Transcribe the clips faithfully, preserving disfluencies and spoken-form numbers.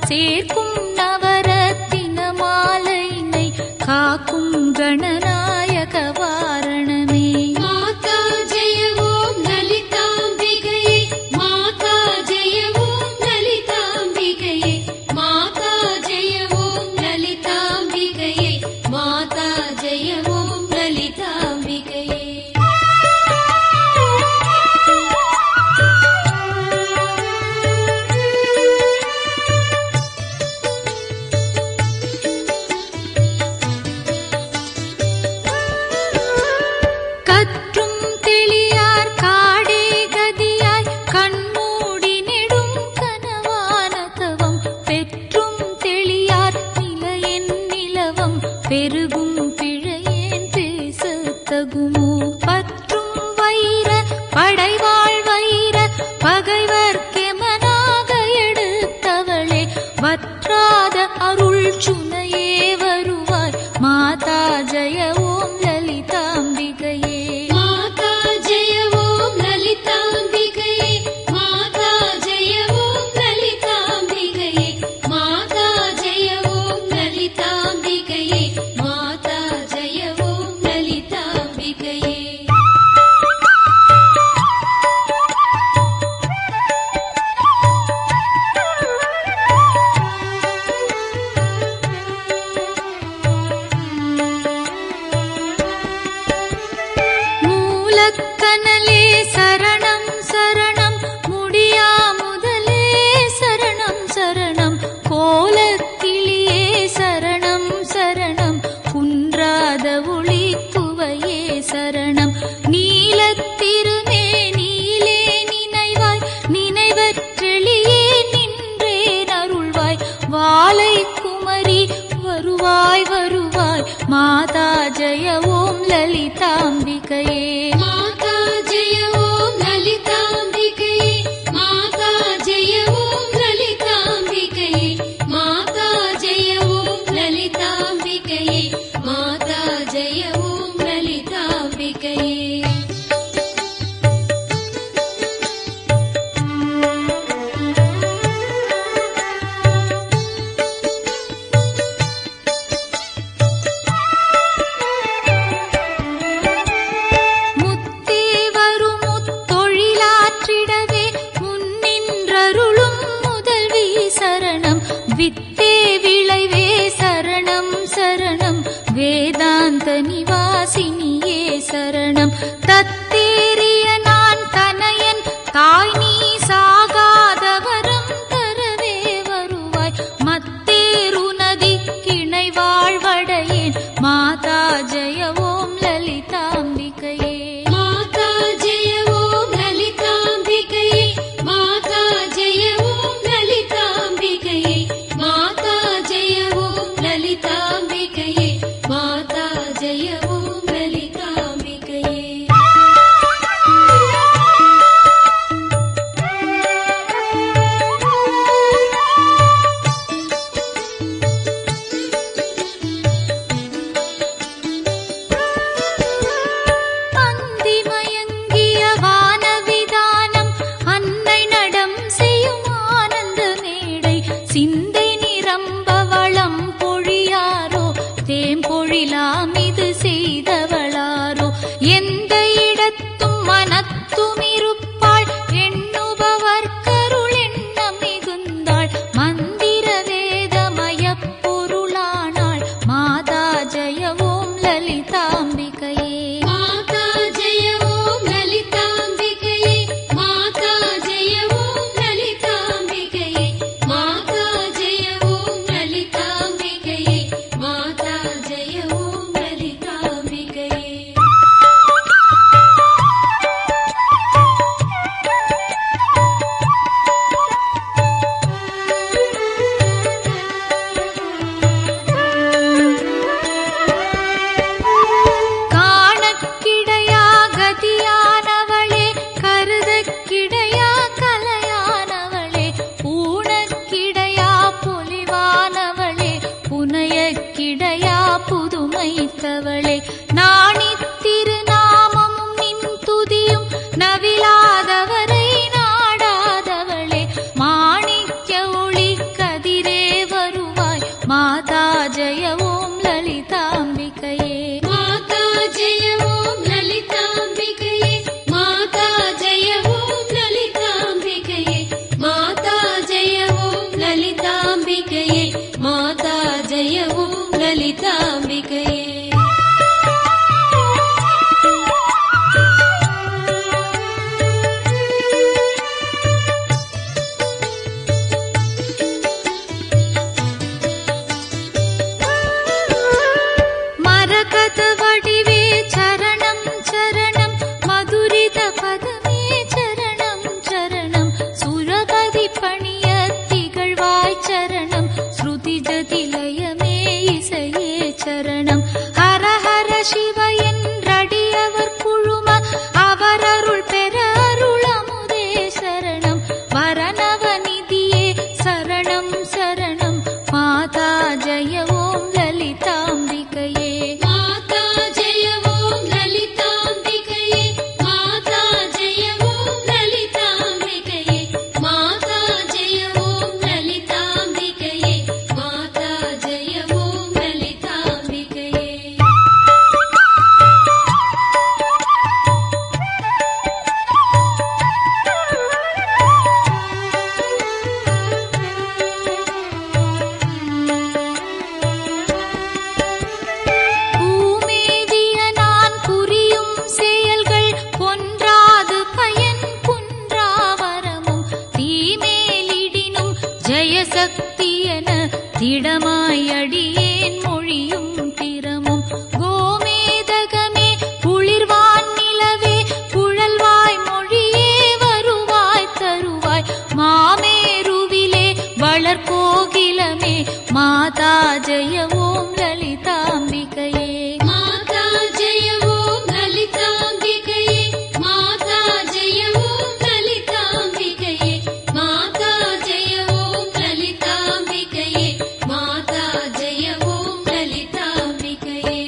சேர்க்கும் நவரத்தின மாலையினை காக்கும் கணநாயக வாரணமே. மாதா ஜெய ஓம் லலிதாம்பிகையே, மாதா ஜெய ஓம் லலிதாம்பிகையே, மாதா ஜெய ஓம் லலிதாம்பிகையே, மாதா ஜெய ஓம் லலிதாம்பிகையே. கற்றும் தெளியார் காடே கதியாய் கண்மூடி நெடும் கனவான தவம் பெற்றும் தெளியார் நிலையென் நிலவம் பெருகும் பிழையேன் பேசத்தகுமோ. பற்றும் வைர படைவாழ் வைர பகைவர்க்கெமனாக எடுத்தவளே, வற்றாத அருள் சுனையே வருவாய் மாதா ஜெய ஓம் லலிதாம்பிகையே. மாதா ஜெய ஓம் லலிதாம்பிகையே, மாதா ஜெய ஓம் லலிதாம்பிகையே, மாதா ஜெய ஓம் லலிதாம்பிகையே, மாதா ஜெய ஓம் லலிதாம்பிகையே. மூலக்கனலே சரணம் சரணம், முடியா முதலே சரணம் சரணம், கோலக்கிளியே சரணம் சரணம், குன்றாத ஒளி குவையே சரணம். நீலத்திருமே நீலே நினைவாய் நினைவற்றெளியே நின்றேன் அருள்வாய், வாலை குமரி வருவாய் வருவாய் மாதா ஜெய ஓம் லலிதாம்பிகையே. மாதா ஜெய ஓம் லலிதாம்பிகையே, மாதா ஜெய ஓம் லலிதாம்பிகையே, மாதா ஜெய ஓம் லலிதாம்பிகையே, மாதா ஜெய ஓம் லலிதாம்பிகையே. முத்தே வரும் முத்தொழிலாற்றிடவே முன்னின்றருளும் முதல்வி சரணம், வித்தே விளைவே சரணம் சரணம், வேதாந்த நிவாசினியே சரணம். தத்தேறிய நான் தனையன் தாய் நீ சாகாதவரம் தரவே வருவாய், மத்தேரு நதி கிணை வாழ்வடையேன் மாதா ஜெய ஓம் லலிதாம்பிகையே. மாதா ஜெய ஓம் லலிதாம்பிகையே, மாதா ஜெய ஓம் லலிதாம்பிகையே, மாதா ஜெய ஓம் லலிதாம்பிகையே, மாதா ஜெய ஓம் லலிதாம்பிகையே. அந்திமயங்கிய வானவிதானம் அன்னை நடம் செய்யும் ஆனந்த மேடை, சிந்தை நிரம்ப வளம் பொழியாரோ தேம்பொழிலாம் இது செய்தவளாரோ. எந்த இடத்தும் மனத்தும் இருப்பாள் எண்ணுபவர் கருள் எண்ணம் மிகுந்தாள், மந்திர வேதமயப் பொருளானாள் மாதா ஜெய ஓம் லலிதாம்பிகையே. மாதா ஜெய ஓம் லலிதாம்பிகையே, மாதா ஜெய ஓம் லலிதாம்பிகையே, மாதா ஜெய ஓம் லலிதாம்பிகையே, மாதா ஜெய ஓம் லலிதாம்பிகையே. காணக்கிடையா கதியானவளே, கருதக்கிடையா கலையானவளே, ஊனக்கிடையா பொலிவானவளே, புனையக்கிடையா புதுமைத்தவளே, நாணித்திருநாமமும் நின் துதியும் நவிலாதவரை நாடாதவளே, மாணிக்க ஒளி கதிரே திடமாய் அடியேன் மொழியும் திறமும் கோமேதகமே குளிர்வான் நிலவே குழல்வாய் மொழியே வருவாய் தருவாய் மாமேருவிலே வளர்கோகிலமே மாதா ஜெய ஓம் லலிதாம்பிகையே மாதா ஜெய ஓம் லலிதாம்பிகையே மாதா ஜெய ஓம் லலிதாம்பிகையே மாதா ஜெய ஓம் லலிதாம்பிகையே மாதா ஜெய ஓம் லலிதாம்பிகையே.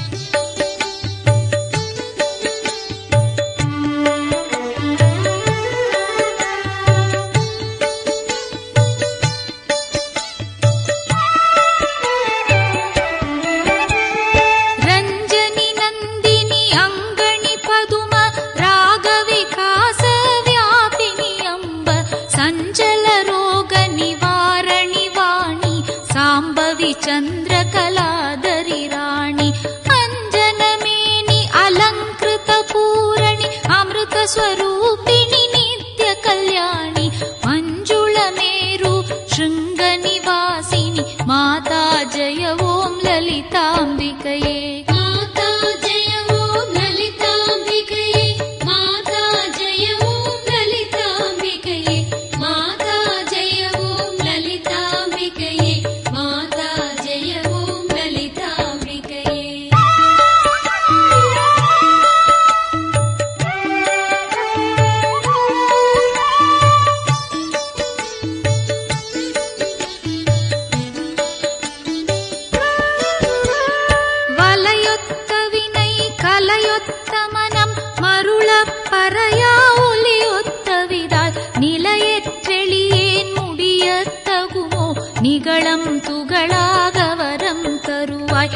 ரஞ்சனி நந்தினி அங்கணி பதும ராகவிகாச வியாபினி அம்ப சஞ்சல ரோக நிவாரணி வாணி சாம்பவி சந்திர கலாதரி ராணி அஞ்சனமேனி அலங்கிருத பூரணி அமிர்த ஸ்வரூபிணி நித்ய கல்யாணி மஞ்சுள மேரு ಶೃಂಗ ನಿವಾಸಿನಿ ಮಾತಾ ಜಯ ಓಂ ಲಲಿತಾಂಬಿಕೆಯೇ மாதா ஜெய ஓம் லலிதாம்பிகையே மாதா ஜெய ஓம் லலிதாம்பிகையே மாதா ஜெய ஓம் லலிதாம்பிகையே மாதா ஜெய ஓம் லலிதாம்பிகையே. வலையொத்த வினை கலையொத்த மனம் மருளப் பறையா ஒலியொத்த விதால் நிலையற்றெளியேன் முடியத்தகுமோ நிகழம் துகளாக வரம் தருவாய்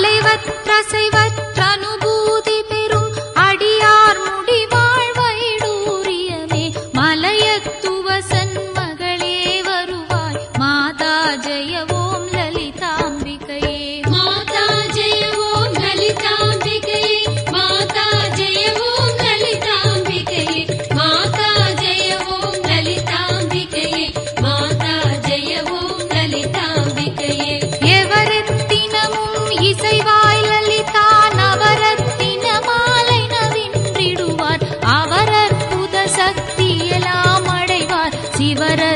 அலைவற்றசைவற்றனுபூதி பெறும் அடியார் முடிவாழ் வைடூரியமே மலையத்துவசன் மகளே வருவாய் மாதா ஜெய ஓம் லலிதாம்பிகையே மாதா ஜெய ஓம் லலிதாம்பிகையே மாதா ஜெய ஓம் லலிதாம்பிகையே மாதா ஜெய ஓம் லலிதாம்பிகையே மாதா ஜெய ஓம் லலிதாம்பிகையே. எவரத்தினமும் இசைவாய் லலிதா நவரத்தின மாலை நவின்றிடுவார் அவர் அற்புத சக்தியெல்லாம் அடைவார் சிவர